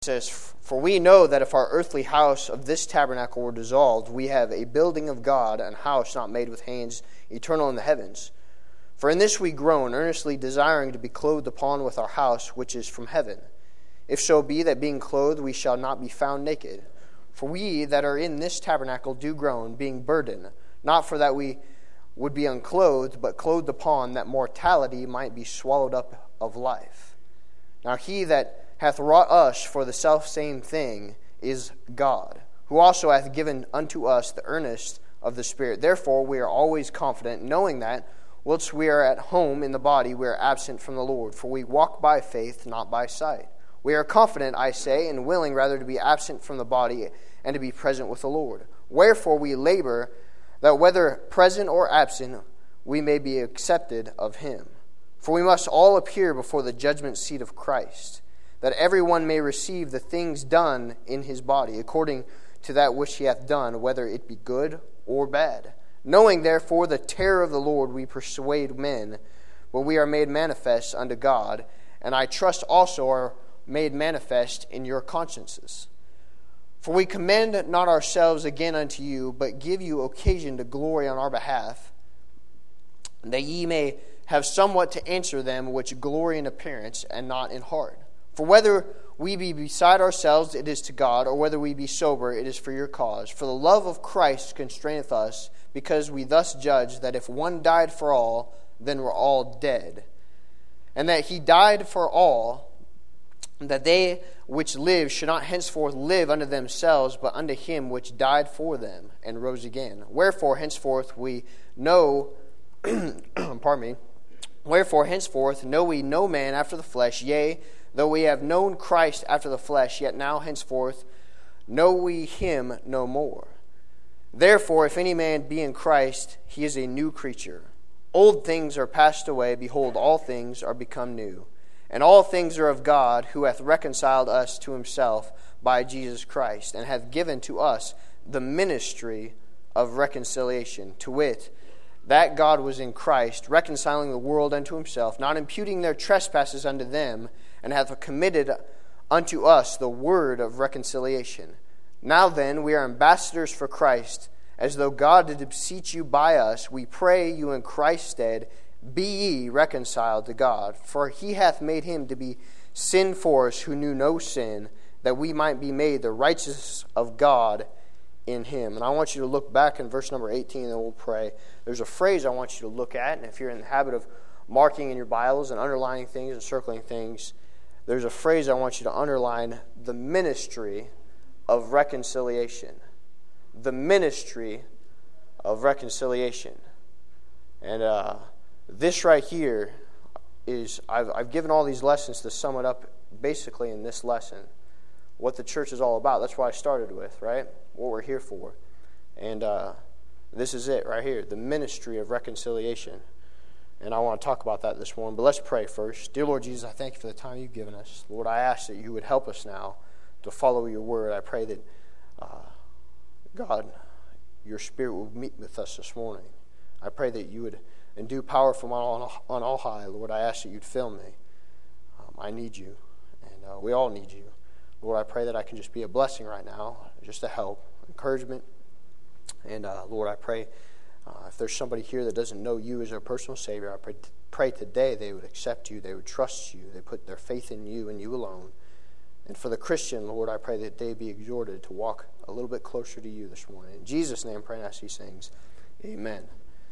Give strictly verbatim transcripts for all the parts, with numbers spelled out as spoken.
It says, "For we know that if our earthly house of this tabernacle were dissolved, we have a building of God, an house not made with hands, eternal in the heavens. For in this we groan, earnestly desiring to be clothed upon with our house which is from heaven. If so be that being clothed we shall not be found naked. For we that are in this tabernacle do groan, being burdened, not for that we would be unclothed, but clothed upon, that mortality might be swallowed up of life. Now he that hath wrought us for the selfsame thing is God, who also hath given unto us the earnest of the Spirit. Therefore we are always confident, knowing that, whilst we are at home in the body, we are absent from the Lord. For we walk by faith, not by sight. We are confident, I say, and willing rather to be absent from the body and to be present with the Lord. Wherefore we labor, that whether present or absent, we may be accepted of him. For we must all appear before the judgment seat of Christ, that every one may receive the things done in his body, according to that which he hath done, whether it be good or bad. Knowing therefore the terror of the Lord, we persuade men, but we are made manifest unto God, and I trust also are made manifest in your consciences. For we commend not ourselves again unto you, but give you occasion to glory on our behalf, that ye may have somewhat to answer them which glory in appearance, and not in heart. For whether we be beside ourselves, it is to God, or whether we be sober, it is for your cause. For the love of Christ constraineth us, because we thus judge that if one died for all, then we're all dead. And that he died for all, that they which live should not henceforth live unto themselves, but unto him which died for them, and rose again. Wherefore henceforth we know, pardon me, wherefore henceforth know we no man after the flesh, yea, though we have known Christ after the flesh, yet now henceforth know we him no more. Therefore, if any man be in Christ, he is a new creature. Old things are passed away, behold, all things are become new. And all things are of God, who hath reconciled us to himself by Jesus Christ, and hath given to us the ministry of reconciliation, to wit, that God was in Christ, reconciling the world unto himself, not imputing their trespasses unto them, and hath committed unto us the word of reconciliation. Now then, we are ambassadors for Christ, as though God did beseech you by us. We pray you in Christ's stead, be ye reconciled to God. For he hath made him to be sin for us who knew no sin, that we might be made the righteousness of God in him. And I want you to look back in verse number eighteen, and we'll pray. There's a phrase I want you to look at, and if you're in the habit of marking in your Bibles and underlining things and circling things, there's a phrase I want you to underline: the ministry of reconciliation. The ministry of reconciliation. And uh, this right here is, I've, I've given all these lessons to sum it up basically in this lesson. What the church is all about. That's what I started with, right? What we're here for. And uh, this is it right here. The ministry of reconciliation. And I want to talk about that this morning. But let's pray first. Dear Lord Jesus, I thank you for the time you've given us. Lord, I ask that you would help us now to follow your word. I pray that, uh, God, your Spirit will meet with us this morning. I pray that you would endue power from on, on all high. Lord, I ask that you'd fill me. Um, I need you, and uh, we all need you. Lord, I pray that I can just be a blessing right now, just a help, encouragement. And uh, Lord, I pray uh, if there's somebody here that doesn't know you as their personal Savior, I pray, pray today they would accept you, they would trust you, they put their faith in you and you alone. And for the Christian, Lord, I pray that they be exhorted to walk a little bit closer to you this morning. In Jesus' name, I pray and ask these things. Amen.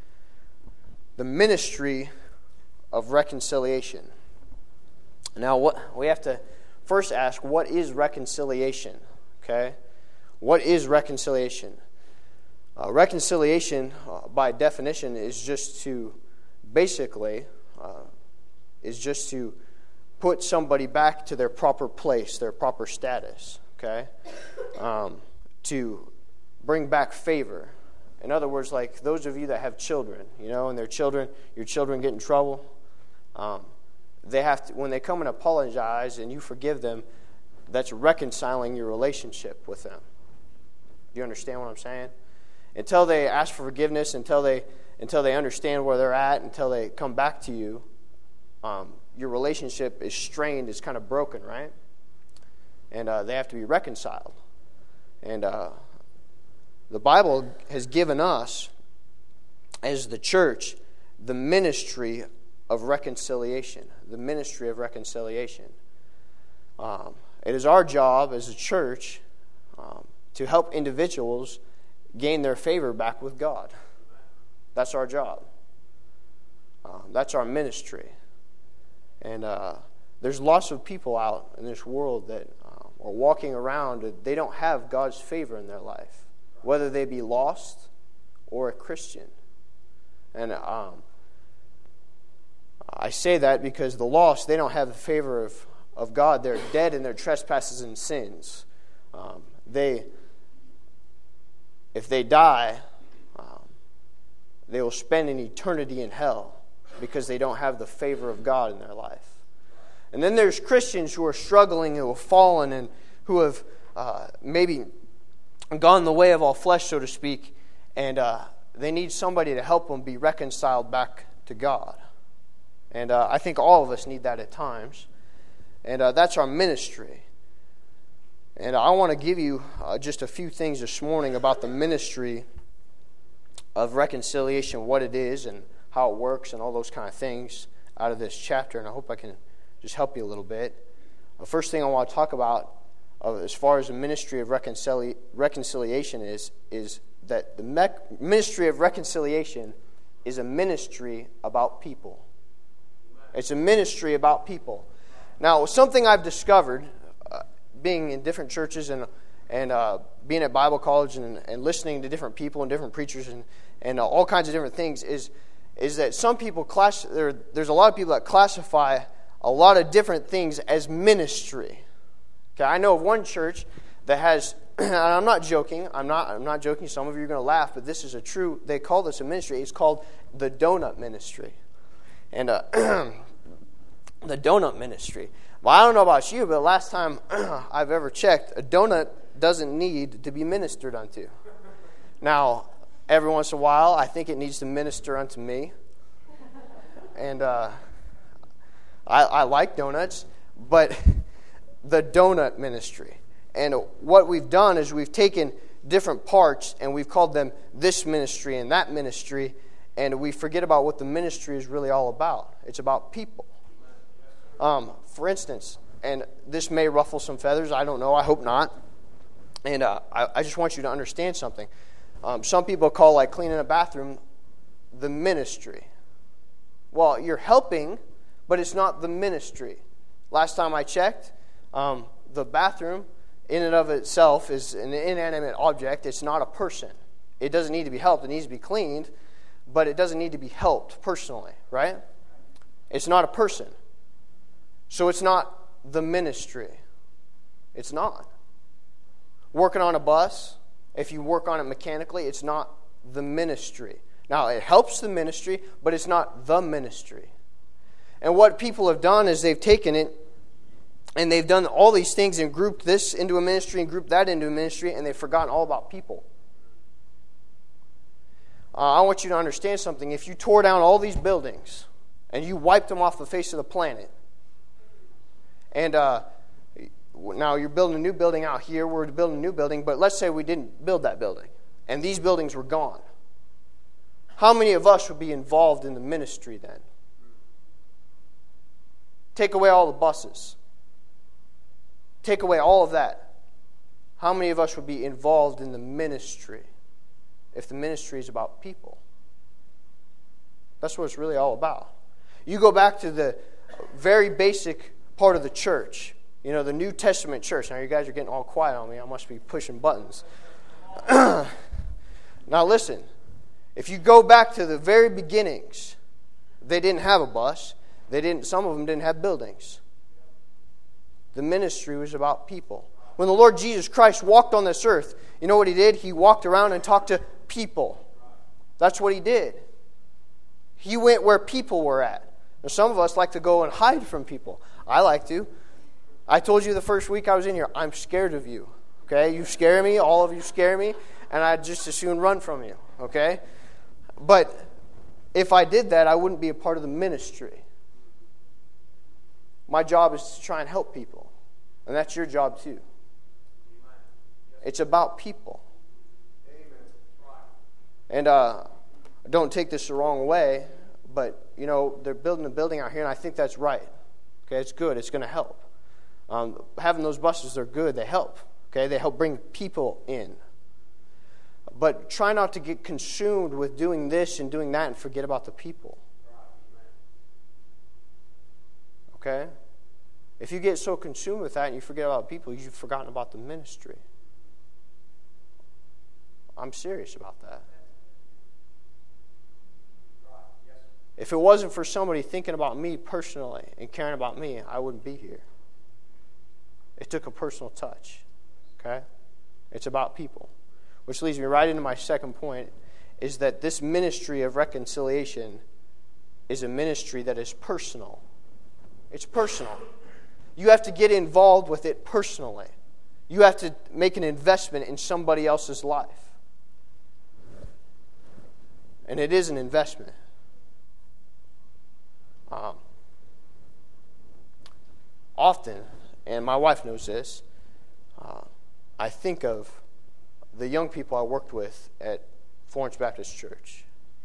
The ministry of reconciliation. Now, what we have to first ask, what is reconciliation? Okay? What is reconciliation? Uh, reconciliation, uh, by definition, is just to, basically, uh, is just to put somebody back to their proper place, their proper status, okay? Um, to bring back favor. In other words, like those of you that have children, you know, and their children, your children get in trouble, um, they have to, when they come and apologize and you forgive them, that's reconciling your relationship with them. Do you understand what I'm saying? Until they ask for forgiveness, until they until they understand where they're at, until they come back to you, um, your relationship is strained, is kind of broken, right? and uh, they have to be reconciled. And uh, the Bible has given us, as the church, the ministry of reconciliation. The ministry of reconciliation. Um, it is our job as a church um, to help individuals gain their favor back with God. That's our job. Um, that's our ministry. And uh, there's lots of people out in this world that um, are walking around, they don't have God's favor in their life, whether they be lost or a Christian. And um, I say that because the lost, they don't have the favor of, of God. They're dead in their trespasses and sins. Um, they, if they die, um, they will spend an eternity in hell because they don't have the favor of God in their life. And then there's Christians who are struggling, who have fallen, and who have uh, maybe gone the way of all flesh, so to speak, and uh, they need somebody to help them be reconciled back to God. And uh, I think all of us need that at times. And uh, that's our ministry. And I want to give you uh, just a few things this morning about the ministry of reconciliation, what it is and how it works and all those kind of things out of this chapter. And I hope I can just help you a little bit. The first thing I want to talk about uh, as far as the ministry of reconcili- reconciliation is, is that the me- ministry of reconciliation is a ministry about people. It's a ministry about people. Now, something I've discovered, uh, being in different churches and and uh, being at Bible college and, and listening to different people and different preachers and, and uh, all kinds of different things, is is that some people class there. There's a lot of people that classify a lot of different things as ministry. Okay, I know of one church that has, and I'm not joking. I'm not. I'm not joking. Some of you are going to laugh, but this is a true. They call this a ministry. It's called the Donut Ministry. And uh, the donut ministry. Well, I don't know about you, but the last time I've ever checked, a donut doesn't need to be ministered unto. Now, every once in a while, I think it needs to minister unto me. And uh, I, I like donuts, but the donut ministry. And what we've done is we've taken different parts and we've called them this ministry and that ministry. And we forget about what the ministry is really all about. It's about people. Um, for instance, and this may ruffle some feathers. I don't know. I hope not. And uh, I, I just want you to understand something. Um, some people call like cleaning a bathroom the ministry. Well, you're helping, but it's not the ministry. Last time I checked, um, the bathroom in and of itself is an inanimate object. It's not a person. It doesn't need to be helped. It needs to be cleaned. But it doesn't need to be helped personally, right? It's not a person. So it's not the ministry. It's not. Working on a bus, if you work on it mechanically, it's not the ministry. Now, it helps the ministry, but it's not the ministry. And what people have done is they've taken it and they've done all these things and grouped this into a ministry and grouped that into a ministry, and they've forgotten all about people. Uh, I want you to understand something. If you tore down all these buildings and you wiped them off the face of the planet, and uh, now you're building a new building out here, we're building a new building, but let's say we didn't build that building, and these buildings were gone. How many of us would be involved in the ministry then? Take away all the buses. Take away all of that. How many of us would be involved in the ministry? If the ministry is about people. That's what it's really all about. You go back to the very basic part of the church. You know, the New Testament church. Now, you guys are getting all quiet on me. I must be pushing buttons. Now, listen. If you go back to the very beginnings, they didn't have a bus. They didn't. Some of them didn't have buildings. The ministry was about people. When the Lord Jesus Christ walked on this earth, you know what He did? He walked around and talked to people. That's what He did. He went where people were at. Now, some of us like to go and hide from people. I like to. I told you the first week I was in here, I'm scared of you. Okay? You scare me. All of you scare me. And I'd just as soon run from you. Okay? But if I did that, I wouldn't be a part of the ministry. My job is to try and help people. And that's your job too. It's about people. And uh, don't take this the wrong way, but, you know, they're building a building out here, and I think that's right. Okay, it's good. It's going to help. Um, having those buses, they're good. They help. Okay, they help bring people in. But try not to get consumed with doing this and doing that and forget about the people. Okay? If you get so consumed with that and you forget about people, you've forgotten about the ministry. I'm serious about that. If it wasn't for somebody thinking about me personally and caring about me, I wouldn't be here. It took a personal touch. Okay? It's about people. Which leads me right into my second point, is that this ministry of reconciliation is a ministry that is personal. It's personal. You have to get involved with it personally. You have to make an investment in somebody else's life. And it is an investment. Um, often, and my wife knows this, uh, I think of the young people I worked with at Florence Baptist Church.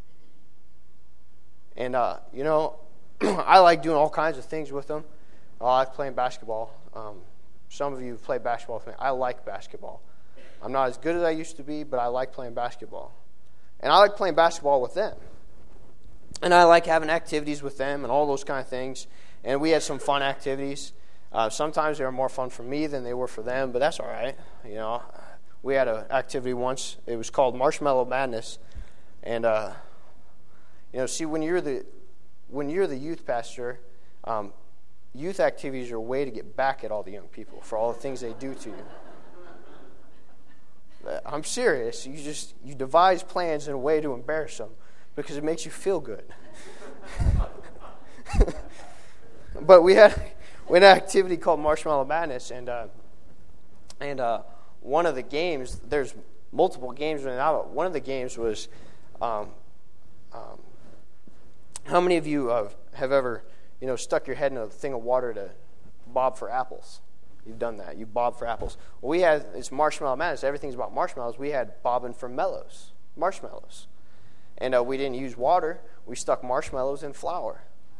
And, uh, you know, I like doing all kinds of things with them. I like playing basketball. Um, some of you have played basketball with me. I like basketball. I'm not as good as I used to be, but I like playing basketball. And I like playing basketball with them. And I like having activities with them and all those kind of things. And we had some fun activities. Uh, sometimes they were more fun for me than they were for them, but that's all right. You know, we had an activity once. It was called Marshmallow Madness. And, uh, you know, see, when you're the when you're the youth pastor, um, youth activities are a way to get back at all the young people for all the things they do to you. I'm serious. You just you devise plans in a way to embarrass them because it makes you feel good. But we had we had an activity called Marshmallow Madness, and uh, and uh, one of the games, there's multiple games running out, but one of the games was, um, um, how many of you uh, have ever, you know, stuck your head in a thing of water to bob for apples? You've done that. You bob for apples. Well, we had, it's Marshmallow Madness. Everything's about marshmallows. We had bobbing for mellows, marshmallows. And uh, we didn't use water. We stuck marshmallows in flour.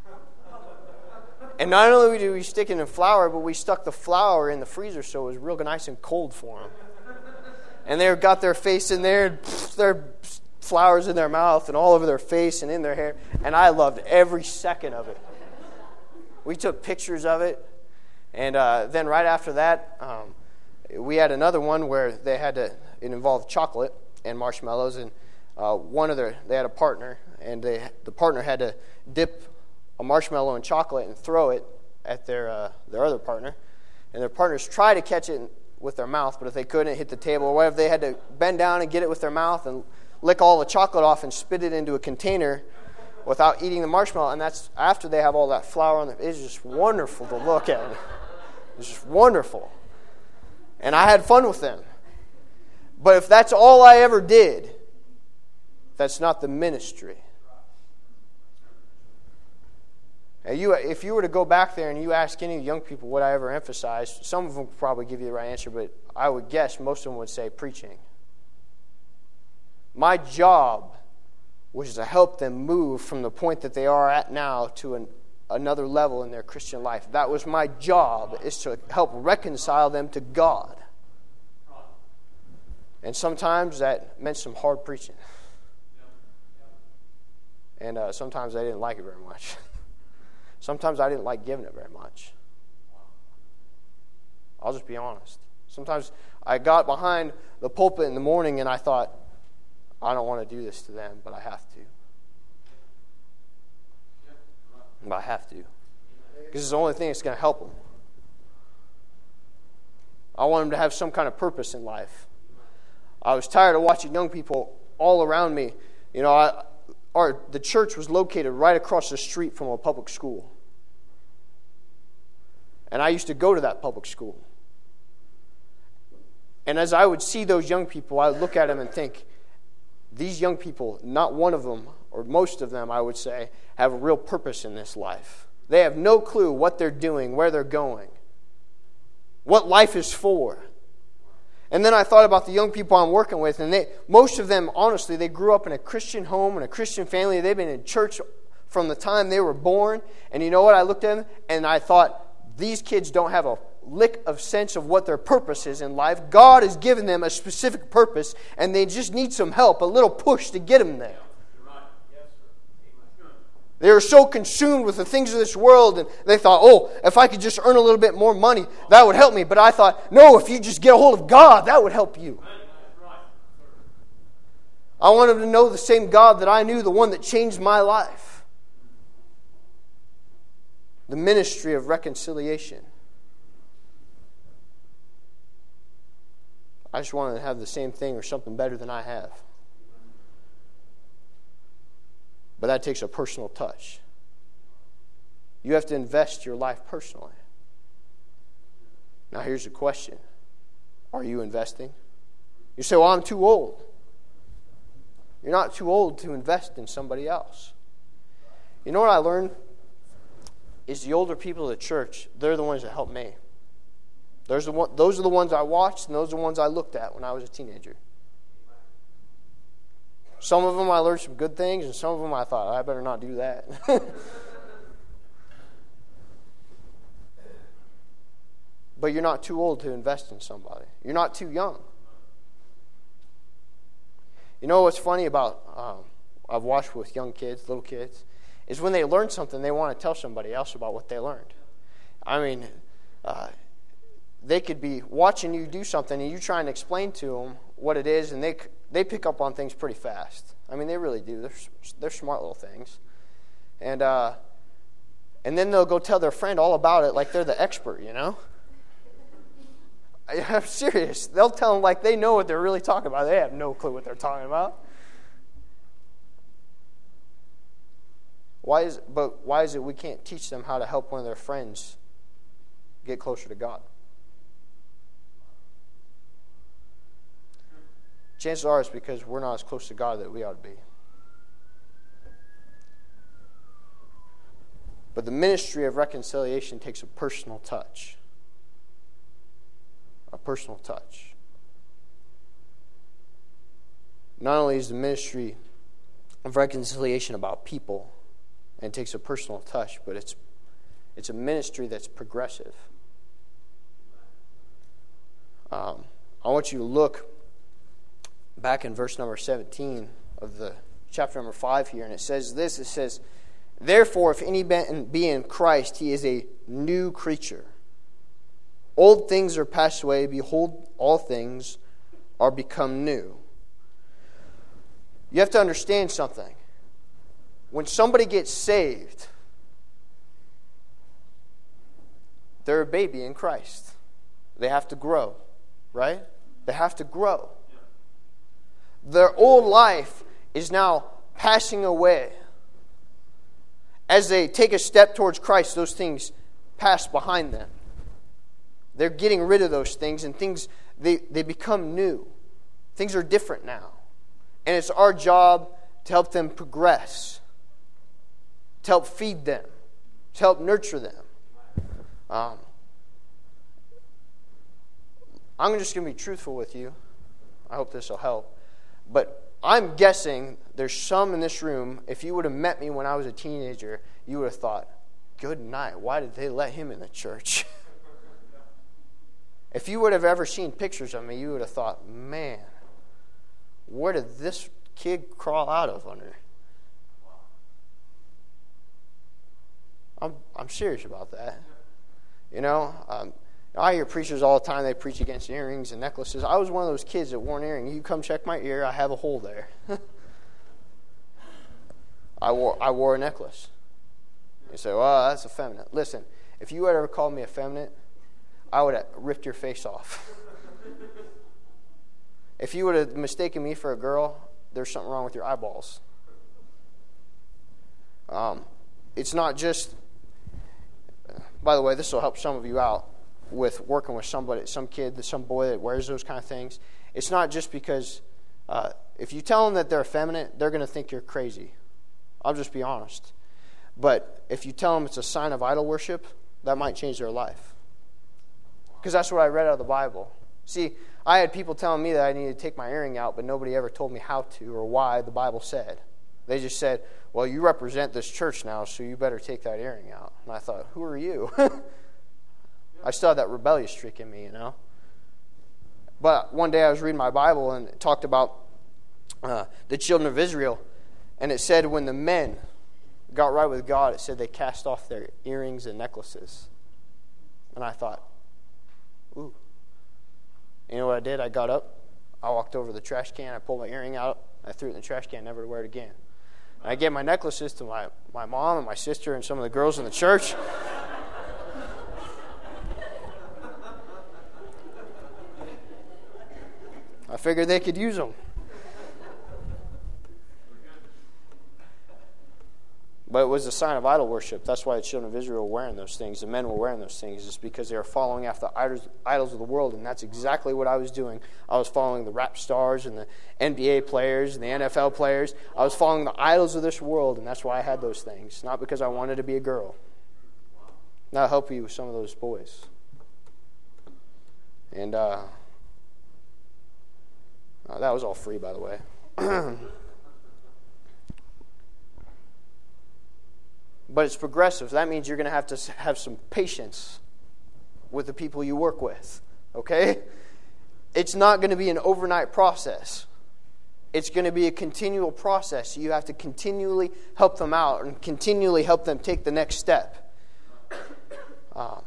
And not only did we stick it in flour, but we stuck the flour in the freezer so it was real nice and cold for them. And they got their face in there, and their flowers in their mouth and all over their face and in their hair. And I loved every second of it. We took pictures of it. And uh, then right after that, um, we had another one where they had to, it involved chocolate and marshmallows. And uh, one of their, they had a partner, and they, the partner had to dip a marshmallow in chocolate and throw it at their uh, their other partner. And their partners tried to catch it with their mouth, but if they couldn't, it hit the table or whatever, they had to bend down and get it with their mouth and lick all the chocolate off and spit it into a container without eating the marshmallow. And that's after they have all that flour on them. It's just wonderful to look at. It's just wonderful. And I had fun with them. But if that's all I ever did, that's not the ministry. Now you, if you were to go back there and you ask any young people what I ever emphasized, some of them would probably give you the right answer, but I would guess most of them would say preaching. My job was to help them move from the point that they are at now to an, another level in their Christian life. That was my job, is to help reconcile them to God. And sometimes that meant some hard preaching. And uh, sometimes I didn't like it very much. Sometimes I didn't like giving it very much. I'll just be honest. Sometimes I got behind the pulpit in the morning and I thought, I don't want to do this to them, but I have to. But I have to. Because it's the only thing that's going to help them. I want them to have some kind of purpose in life. I was tired of watching young people all around me. You know, I, our, the church was located right across the street from a public school. And I used to go to that public school. And as I would see those young people, I would look at them and think, these young people, not one of them, or most of them, I would say, have a real purpose in this life. They have no clue what they're doing, where they're going. what life is for. And then I thought about the young people I'm working with, and they, most of them, honestly, they grew up in a Christian home and a Christian family. They've been in church from the time they were born. And you know what? I looked at them, and I thought, these kids don't have a lick of sense of what their purpose is in life. God has given them a specific purpose, and they just need some help, a little push to get them there. They were so consumed with the things of this world, and they thought, oh, if I could just earn a little bit more money, that would help me. But I thought, no, if you just get a hold of God, that would help you. I want them to know the same God that I knew, the one that changed my life. The ministry of reconciliation. I just wanted to have the same thing or something better than I have. But that takes a personal touch. You have to invest your life personally. Now here's the question. Are you investing? You say, well, I'm too old. You're not too old to invest in somebody else. You know what I learned? Is the older people of the church, they're the ones that helped me. Those are, the one, those are the ones I watched, and those are the ones I looked at when I was a teenager. Some of them I learned some good things, and some of them I thought, I better not do that. But you're not too old to invest in somebody. You're not too young. You know what's funny about, um, I've watched with young kids, little kids, is when they learn something, they want to tell somebody else about what they learned. I mean, uh, they could be watching you do something, and you try and explain to them what it is, and they they pick up on things pretty fast. I mean, they really do. They're they're smart little things, and uh, and then they'll go tell their friend all about it, like they're the expert. You know, I, I'm serious. They'll tell them like they know what they're really talking about. They have no clue what they're talking about. Why is but why is it we can't teach them how to help one of their friends get closer to God? Chances are it's because we're not as close to God that we ought to be. But the ministry of reconciliation takes a personal touch. A personal touch. Not only is the ministry of reconciliation about people, and it takes a personal touch, but it's it's a ministry that's progressive. Um, I want you to look back in verse number seventeen of the chapter number five here, and it says this, it says, therefore, if any be in Christ, he is a new creature. Old things are passed away, behold, all things are become new. You have to understand something. When somebody gets saved, they're a baby in Christ. They have to grow, right? They have to grow. Their old life is now passing away. As they take a step towards Christ, those things pass behind them. They're getting rid of those things, and things they, they become new. Things are different now. And it's our job to help them progress, to help feed them, to help nurture them. Um, I'm just going to be truthful with you. I hope this will help. But I'm guessing there's some in this room, if you would have met me when I was a teenager, you would have thought, good night, why did they let him in the church? If you would have ever seen pictures of me, you would have thought, man, where did this kid crawl out of under? I'm I'm serious about that. You know, um, I hear preachers all the time, they preach against earrings and necklaces. I was one of those kids that wore an earring. You come check my ear, I have a hole there. I wore I wore a necklace. You say, well, that's effeminate. Listen, if you had ever called me effeminate, I would have ripped your face off. If you would have mistaken me for a girl, there's something wrong with your eyeballs. Um, it's not just, by the way, this will help some of you out with working with somebody, some kid, some boy that wears those kind of things. It's not just because uh, if you tell them that they're effeminate, they're going to think you're crazy. I'll just be honest. But if you tell them it's a sign of idol worship, that might change their life. Because that's what I read out of the Bible. See, I had people telling me that I needed to take my earring out, but nobody ever told me how to or why the Bible said. They just said, well, you represent this church now, so you better take that earring out. And I thought, who are you? I still had that rebellious streak in me, you know. But one day I was reading my Bible and it talked about uh, the children of Israel. And it said when the men got right with God, it said they cast off their earrings and necklaces. And I thought, ooh. You know what I did? I got up, I walked over to the trash can, I pulled my earring out, I threw it in the trash can, never to wear it again. And I gave my necklaces to my, my mom and my sister and some of the girls in the church. I figured they could use them. But it was a sign of idol worship. That's why the children of Israel were wearing those things. The men were wearing those things. It's because they were following after idols, idols of the world. And that's exactly what I was doing. I was following the rap stars and the N B A players and the N F L players. I was following the idols of this world, and that's why I had those things. Not because I wanted to be a girl. And I'll help you with some of those boys. And uh, oh, that was all free, by the way. But it's progressive. That means you're going to have to have some patience with the people you work with. Okay? It's not going to be an overnight process. It's going to be a continual process. You have to continually help them out and continually help them take the next step. Um,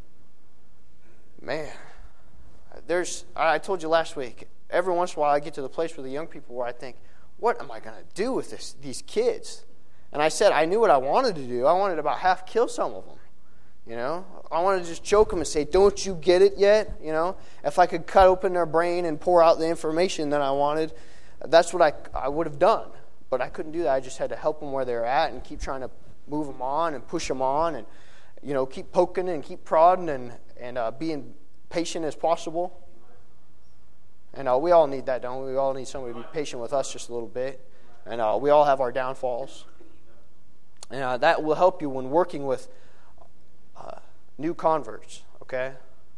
man, there's. I told you last week, every once in a while I get to the place with the young people where I think, what am I going to do with this? These kids? And I said, I knew what I wanted to do. I wanted to about half kill some of them. You know, I wanted to just choke them and say, don't you get it yet? You know, if I could cut open their brain and pour out the information that I wanted, that's what I, I would have done. But I couldn't do that. I just had to help them where they're at and keep trying to move them on and push them on and, you know, keep poking and keep prodding and, and uh, being patient as possible. And uh, we all need that, don't we? We all need somebody to be patient with us just a little bit. And uh, we all have our downfalls. And uh, that will help you when working with uh, new converts, okay?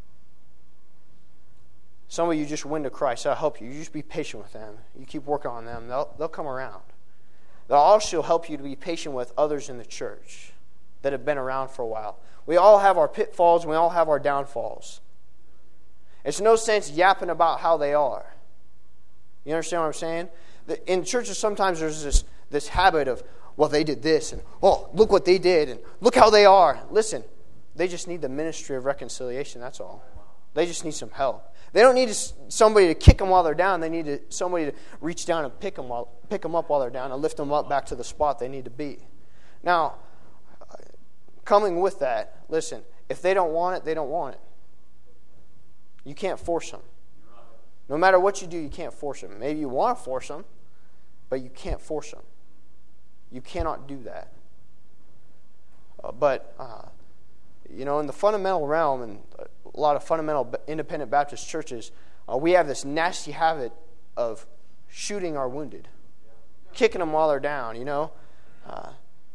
Some of you just win to Christ. That'll help you. You just be patient with them. You keep working on them. They'll, they'll come around. They'll also help you to be patient with others in the church that have been around for a while. We all have our pitfalls and we all have our downfalls. It's no sense yapping about how they are. You understand what I'm saying? In churches, sometimes there's this, this habit of, well, they did this, and oh, look what they did, and look how they are. Listen, they just need the ministry of reconciliation, that's all. They just need some help. They don't need somebody to kick them while they're down. They need to, somebody to reach down and pick them, while, pick them up while they're down and lift them up back to the spot they need to be. Now, coming with that, listen, if they don't want it, they don't want it. You can't force them. No matter what you do, you can't force them. Maybe you want to force them, but you can't force them. You cannot do that. Uh, but, uh, you know, in the fundamental realm, and a lot of fundamental independent Baptist churches, uh, we have this nasty habit of shooting our wounded, kicking them while they're down, you know. Uh,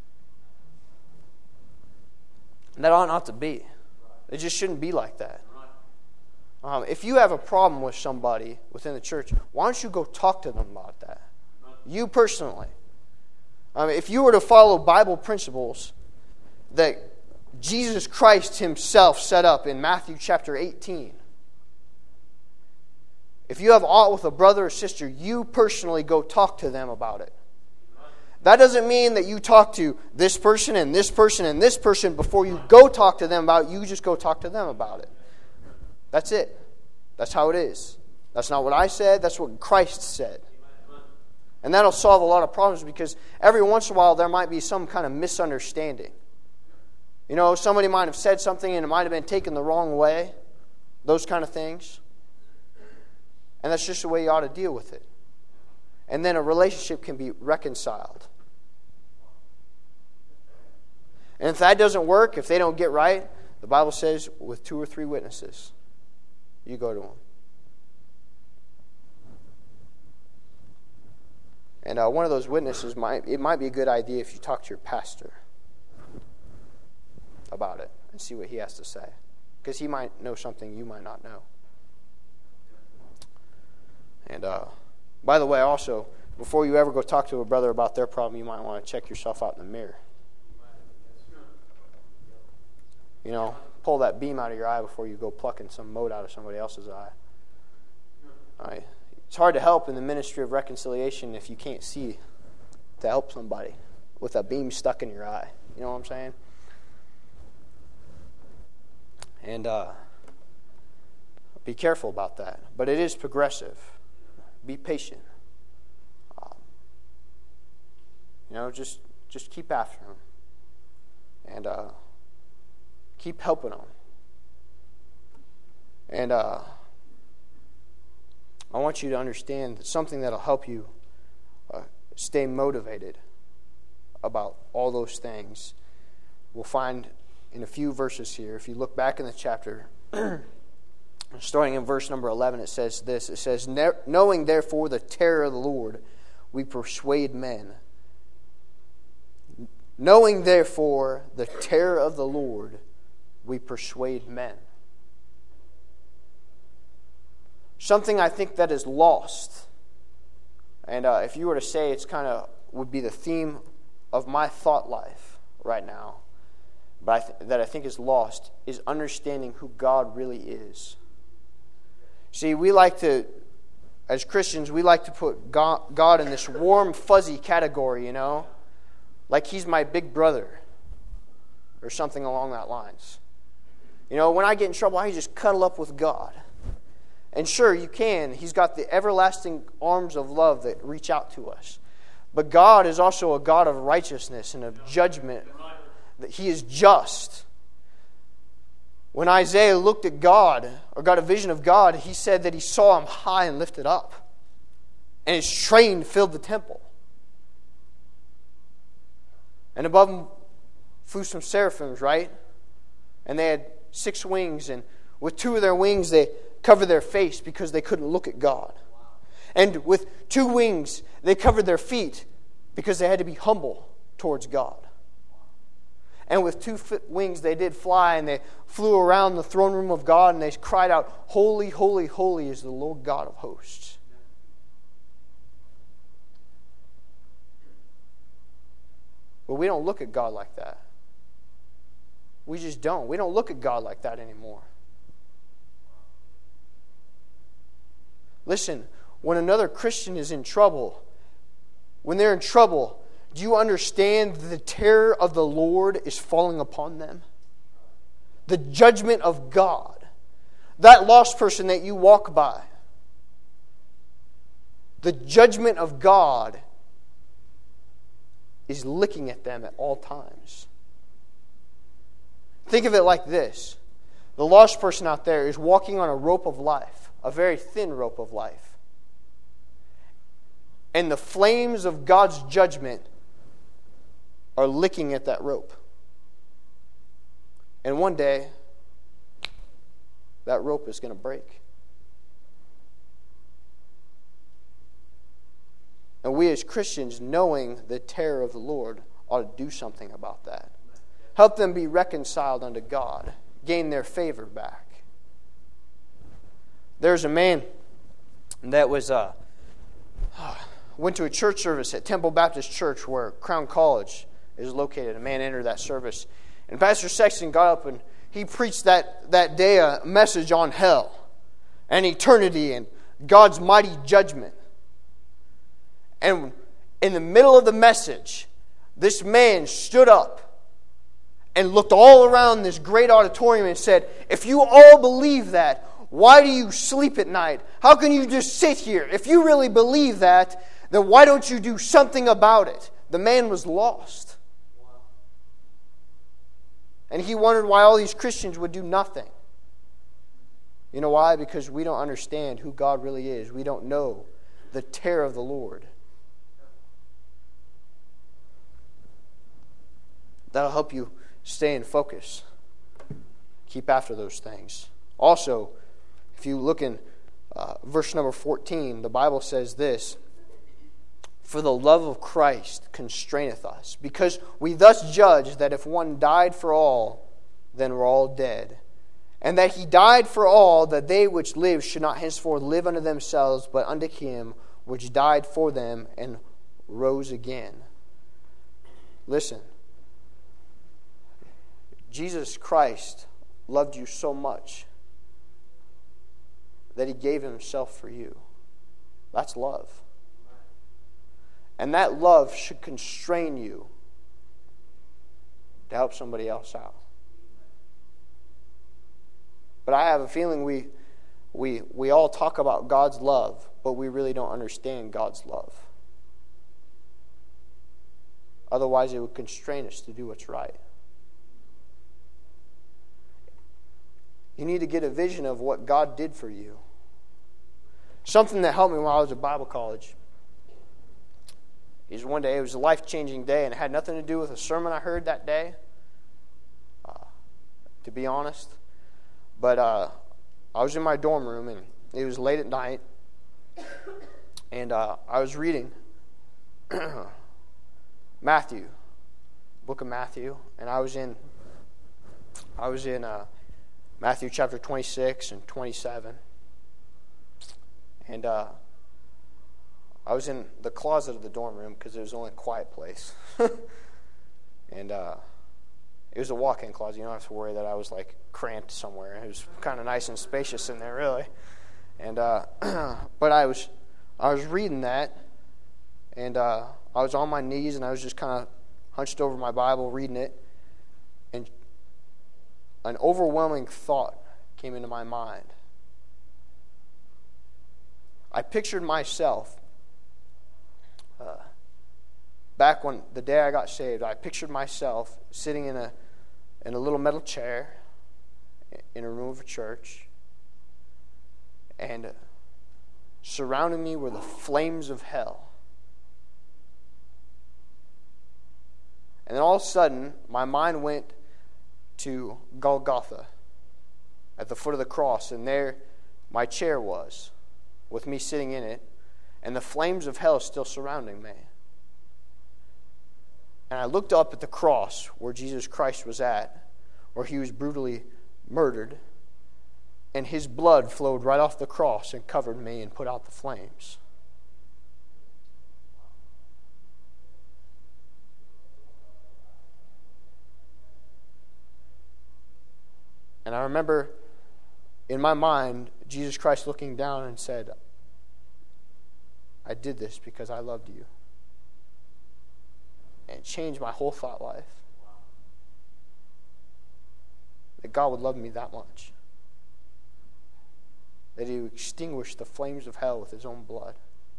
that ought not to be. It just shouldn't be like that. Um, if you have a problem with somebody within the church, why don't you go talk to them about that? You personally. Um, if you were to follow Bible principles that Jesus Christ himself set up in Matthew chapter eighteen, if you have aught with a brother or sister, you personally go talk to them about it. That doesn't mean that you talk to this person and this person and this person before you go talk to them about it. You just go talk to them about it. That's it. That's how it is. That's not what I said. That's what Christ said. And that'll solve a lot of problems because every once in a while there might be some kind of misunderstanding. You know, somebody might have said something and it might have been taken the wrong way. Those kind of things. And that's just the way you ought to deal with it. And then a relationship can be reconciled. And if that doesn't work, if they don't get right, the Bible says with two or three witnesses, you go to them. And uh, one of those witnesses, might it might be a good idea if you talk to your pastor about it and see what he has to say. because he might know something you might not know. And uh, by the way, also, before you ever go talk to a brother about their problem, you might want to check yourself out in the mirror. You know, pull that beam out of your eye before you go plucking some mote out of somebody else's eye. All right. It's hard to help in the ministry of reconciliation if you can't see to help somebody with a beam stuck in your eye. You know what I'm saying? And uh, be careful about that. But it is progressive. Be patient. Um, you know, just just keep after them. And uh, keep helping them. And uh, I want you to understand that something that will help you uh, stay motivated about all those things, we'll find in a few verses here. If you look back in the chapter, starting in verse number eleven, it says this. It says, knowing therefore the terror of the Lord, we persuade men. Knowing therefore the terror of the Lord, we persuade men. Something I think that is lost, and uh, if you were to say it's kind of would be the theme of my thought life right now, but I th- that I think is lost, is understanding who God really is. See, we like to, as Christians, we like to put God, God in this warm, fuzzy category, you know, like He's my big brother, or something along that lines. You know, when I get in trouble, I just cuddle up with God. And sure, you can. He's got the everlasting arms of love that reach out to us. But God is also a God of righteousness and of judgment. That He is just. When Isaiah looked at God, or got a vision of God, he said that he saw Him high and lifted up. And His train filled the temple. And above Him flew some seraphims, right? And they had six wings, and with two of their wings they covered their face because they couldn't look at God. And with two wings, they covered their feet because they had to be humble towards God. And with two wings, they did fly, and they flew around the throne room of God, and they cried out, holy, holy, holy is the Lord God of hosts. But we don't look at God like that. We just don't. We don't look at God like that anymore. Listen, when another Christian is in trouble, when they're in trouble, do you understand the terror of the Lord is falling upon them? The judgment of God. That lost person that you walk by. The judgment of God is licking at them at all times. Think of it like this. The lost person out there is walking on a rope of life, a very thin rope of life. And the flames of God's judgment are licking at that rope. And one day, that rope is going to break. And we as Christians, knowing the terror of the Lord, ought to do something about that. Help them be reconciled unto God. Gain their favor back. There's a man that was uh, went to a church service at Temple Baptist Church where Crown College is located. A man entered that service. And Pastor Sexton got up and he preached that, that day a message on hell and eternity and God's mighty judgment. And in the middle of the message, this man stood up and looked all around this great auditorium and said, if you all believe that, why do you sleep at night? How can you just sit here? If you really believe that, then why don't you do something about it? The man was lost. And he wondered why all these Christians would do nothing. You know why? Because we don't understand who God really is. We don't know the terror of the Lord. That'll help you stay in focus. Keep after those things. Also, if you look in uh, verse number fourteen, the Bible says this, for the love of Christ constraineth us, because we thus judge that if one died for all, then we're all dead. And that he died for all, that they which live should not henceforth live unto themselves, but unto him which died for them and rose again. Listen. Jesus Christ loved you so much that he gave himself for you. That's love. And that love should constrain you to help somebody else out. But I have a feeling we we we all talk about God's love, but we really don't understand God's love. Otherwise, it would constrain us to do what's right. You need to get a vision of what God did for you. Something that helped me while I was at Bible college is one day, it was a life-changing day, and it had nothing to do with a sermon I heard that day, uh, to be honest. But uh, I was in my dorm room, and it was late at night, and uh, I was reading Matthew, book of Matthew, and I was in, I was in uh, Matthew chapter twenty-six and twenty-seven, and uh, I was in the closet of the dorm room because it was the only quiet place, and uh, it was a walk-in closet. You don't have to worry that I was like cramped somewhere. It was kind of nice and spacious in there, really. And uh, but I was, I was reading that, and uh, I was on my knees, and I was just kind of hunched over my Bible, reading it, and an overwhelming thought came into my mind. I pictured myself uh, back when the day I got saved. I pictured myself sitting in a in a little metal chair in a room of a church, and uh, surrounding me were the flames of hell. And then all of a sudden, my mind went to Golgotha, at the foot of the cross, and there my chair was, with me sitting in it, and the flames of hell still surrounding me. And I looked up at the cross where Jesus Christ was at, where he was brutally murdered, and his blood flowed right off the cross and covered me and put out the flames. And I remember in my mind, Jesus Christ looking down and said, I did this because I loved you. And it changed my whole thought life. That God would love me that much. That he would extinguish the flames of hell with his own blood.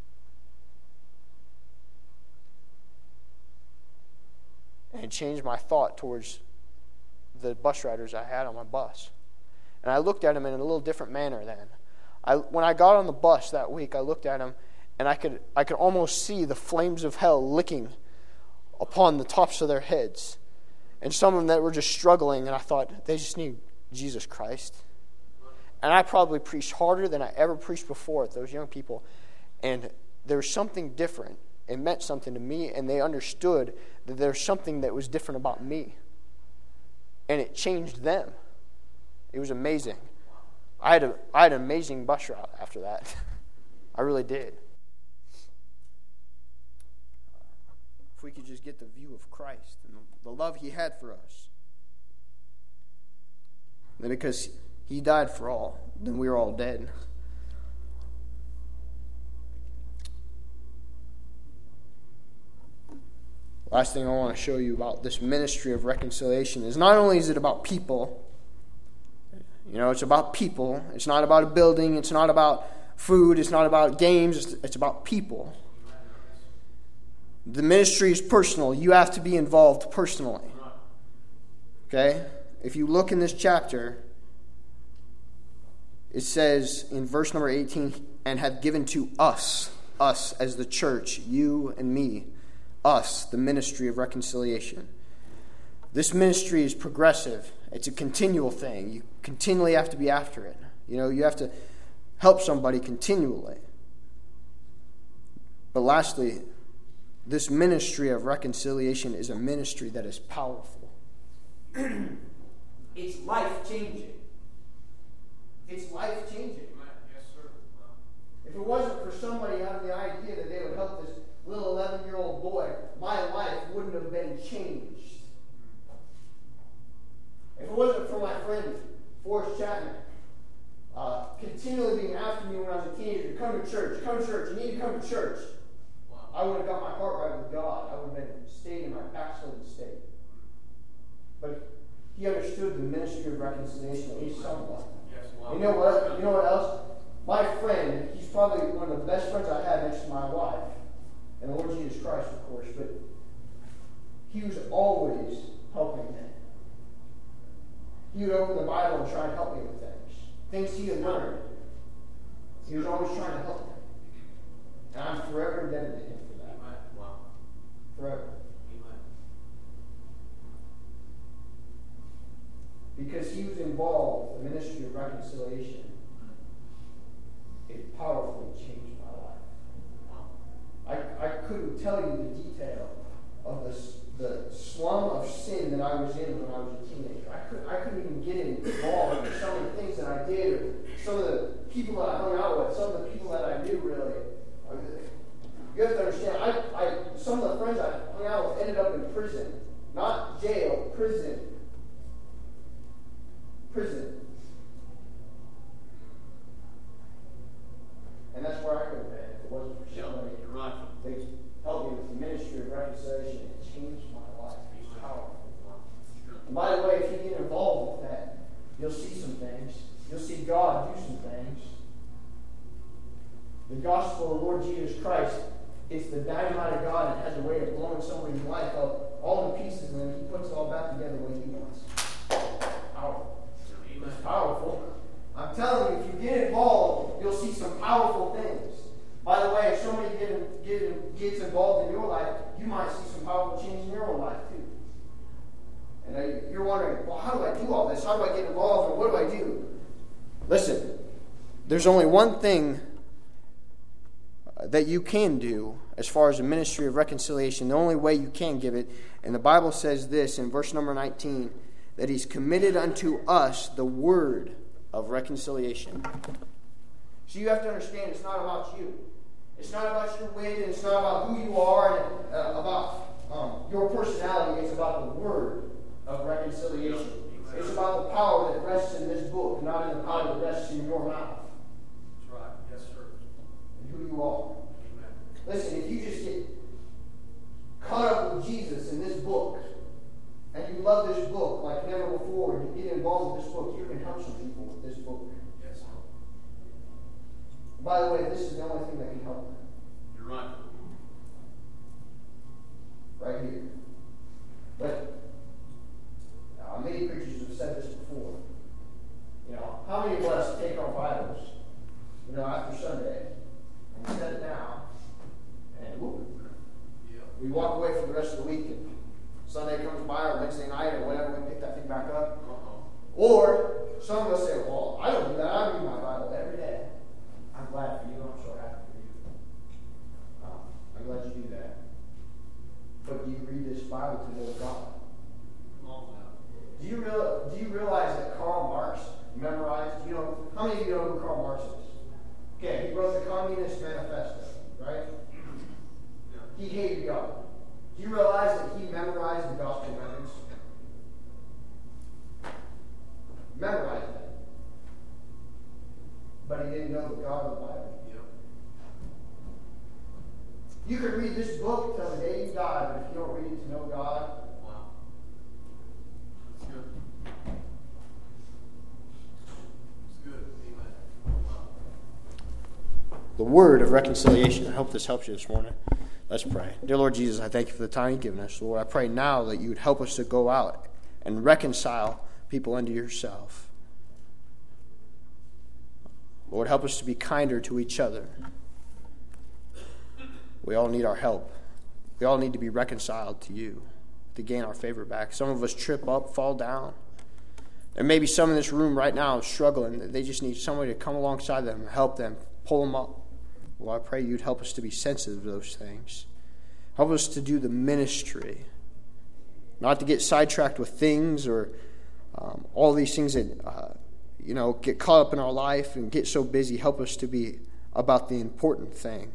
And it changed my thought towards the bus riders I had on my bus. And I looked at them in a little different manner then. I, when I got on the bus that week, I looked at them, and I could I could almost see the flames of hell licking upon the tops of their heads. And some of them that were just struggling, and I thought, they just need Jesus Christ. And I probably preached harder than I ever preached before at those young people. And there was something different. It meant something to me, and they understood that there was something that was different about me. And it changed them. It was amazing. I had a I had an amazing bus route after that. I really did. If we could just get the view of Christ and the love he had for us. And because he died for all, then we were all dead. Last thing I want to show you about this ministry of reconciliation is not only is it about people, you know, it's about people. It's not about a building. It's not about food. It's not about games. It's, it's about people. The ministry is personal. You have to be involved personally. Okay? If you look in this chapter, it says in verse number eighteen, and have given to us, us as the church, you and me, us, the ministry of reconciliation. This ministry is progressive. It's a continual thing. You continually have to be after it. You know, you have to help somebody continually. But lastly, this ministry of reconciliation is a ministry that is powerful. It's life-changing. It's life-changing. Yes, sir. Wow. If it wasn't for somebody having the idea that they would help this little eleven-year-old boy, my life wouldn't have been changed. If it wasn't for my friend, Forrest Chapman, uh, continually being after me when I was a teenager, come to church, come to church, you need to come to church. Wow. I would have got my heart right with God. I would have been stayed in my backslidden state. But he understood the ministry of reconciliation, at least somewhat. Yes, wow. You know what? You know what else? My friend, he's probably one of the best friends I have next to my wife, and the Lord Jesus Christ, of course, but he was always helping me. He would open the Bible and try and help me with things. Things he had learned. He was always trying to help me. And I'm forever indebted to him for that. Wow. Forever. Amen. Because he was involved in the ministry of reconciliation, it powerfully changed my life. Wow. I, I couldn't tell you the detail of this, the slum of sin that I was in when I was a teenager. I, could, I couldn't even get involved in some of the things that I did, or some of the people that I hung out with, some of the people that I knew, really. I mean, you have to understand, I, I, some of the friends I hung out with ended up in prison. Not jail, prison. Prison. And that's where I could have been if it wasn't for somebody. You're right. They helped me with the ministry of reconciliation. It changed my life. It was powerful. And by the way, if you get involved with that, you'll see some things. You'll see God do some things. The gospel of the Lord Jesus Christ, it's the dynamite of God, and it has a way of blowing somebody's life up all in pieces, and then he puts it all back together the way he wants. Powerful. It's powerful. I'm telling you, if you get involved, you'll see some powerful things. By the way, if somebody get, get, gets involved in your life, you might see some powerful change in your own life too. And uh, you're wondering, well, how do I do all this? How do I get involved? And what do I do? Listen, there's only one thing that you can do as far as the ministry of reconciliation. The only way you can give it. And the Bible says this in verse number nineteen, that he's committed unto us the word of reconciliation. So you have to understand, it's not about you. It's not about your wit, and it's not about who you are, and uh, about um, your personality. It's about the word of reconciliation. It's about the power that rests in this book, not in the power that rests in your mouth. That's right. Yes, sir. And who you are. Amen. Listen, if you just get caught up with Jesus in this book, and you love this book like never before, and you get involved with this book, you can help some people with this book. Yes, sir. By the way, this is the only thing that can help them. You're right. Right here. But uh, many preachers have said this before. You know, how many of us take our Bibles, you know, after Sunday, and we set it down, and whoop, yeah. we walk away for the rest of the week, and Sunday comes by, or Wednesday night, or whatever, we pick that thing back up. Uh-huh. Or some of us say, well, I don't do that. I read my Bible every day. I'm glad for you. I'm so happy for you. Um, I'm glad you do that. But do you read this Bible to know God? Come on now. Do you real, do you realize that Karl Marx memorized? You know, how many of you know who Karl Marx is? Okay, he wrote the Communist Manifesto, right? Yeah. He hated God. Do you realize that he memorized the gospel letters? Memorized them. But he didn't know the God of the Bible. Yep. You could read this book till the day you die, but if you don't read it to know God, wow. That's good. That's good. Amen. Wow. the word of reconciliation. I hope this helps you this morning. Let's pray. Dear Lord Jesus, I thank you for the time you've given us. Lord, I pray now that you would help us to go out and reconcile people unto yourself. Lord, help us to be kinder to each other. We all need our help. We all need to be reconciled to you to gain our favor back. Some of us trip up, fall down. There may be some in this room right now struggling. They just need somebody to come alongside them, help them, pull them up. Well, I pray you'd help us to be sensitive to those things. Help us to do the ministry. Not to get sidetracked with things or um, all these things that uh, you know, get caught up in our life and get so busy. Help us to be about the important thing,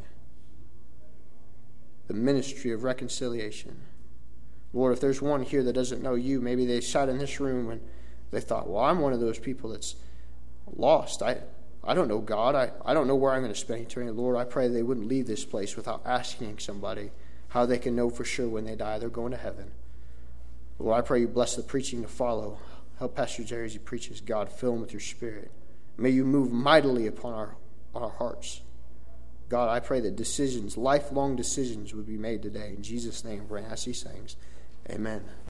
the ministry of reconciliation. Lord, if there's one here that doesn't know you, maybe they sat in this room and they thought, well, I'm one of those people that's lost. I, I don't know God. I, I don't know where I'm going to spend eternity. Lord, I pray they wouldn't leave this place without asking somebody how they can know for sure when they die they're going to heaven. Lord, I pray you bless the preaching to follow. Help Pastor Jerry as he preaches. God, fill him with your Spirit. May you move mightily upon our, on our hearts. God, I pray that decisions, lifelong decisions, would be made today. In Jesus' name, pray and ask these things. Amen.